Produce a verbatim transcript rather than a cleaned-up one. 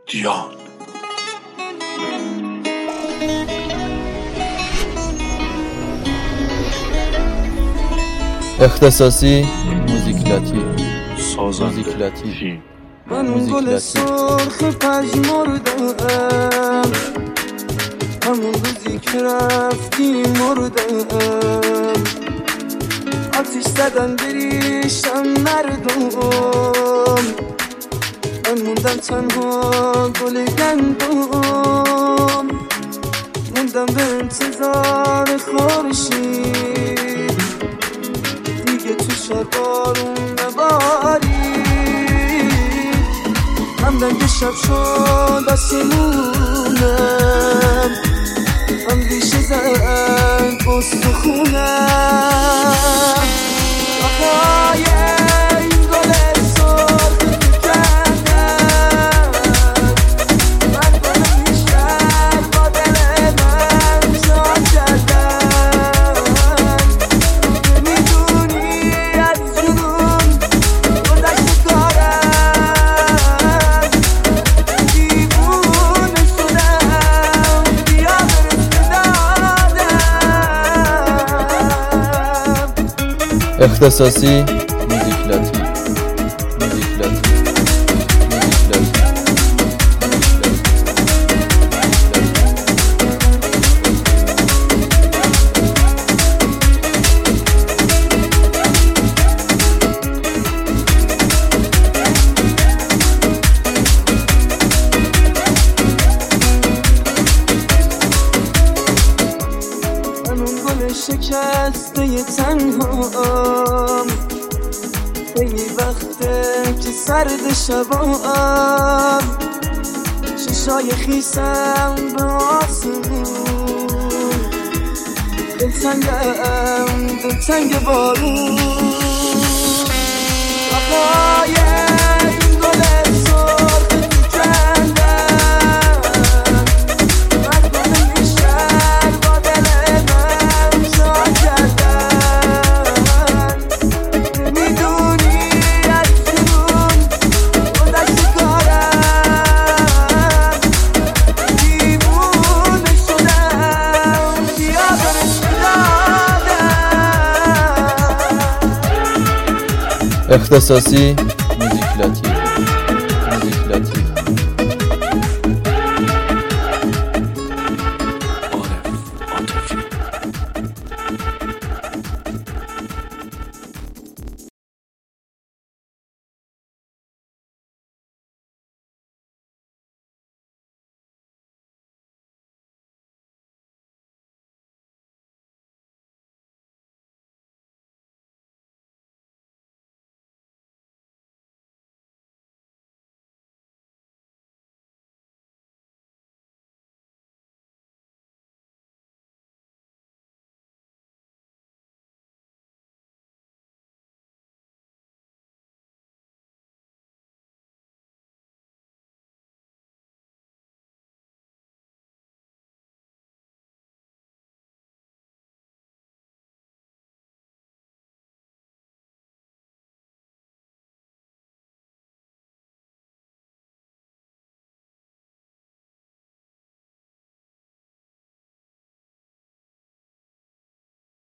جیان. اختصاصی موزیکلاتی سازنده من گل سرخ پژمردم، همون روزی که رفتی مردم. آتیش زدن بریشم مردم، من موندم تنها گل گندم. موندم به انتظار خورشید، دیگه تو شب بارون نبارید. هم رنگ شب شد آسمونم، هم ریشه زد استخونم. آخای این گل سرخ کندم، من گل بیشتر با دل من شاد کردم. میدونی از جنون گذشت کارم، دیوونه شدم بیا برس بدادم. اختصاصی موزیکلاتی موزیکلاتی من اون گل شکسته تنهام، خیلی وقته که سرد شبام. چشای خیسم به آسمون، دلتنگم دلتنگ بارون. آقای این گل سرخ کندم، من گل بیشتر با دل من شاد کردم. میدونی از جنون گذشت کارم، دیوونه شدم بیا برس بدادم. اختصاصی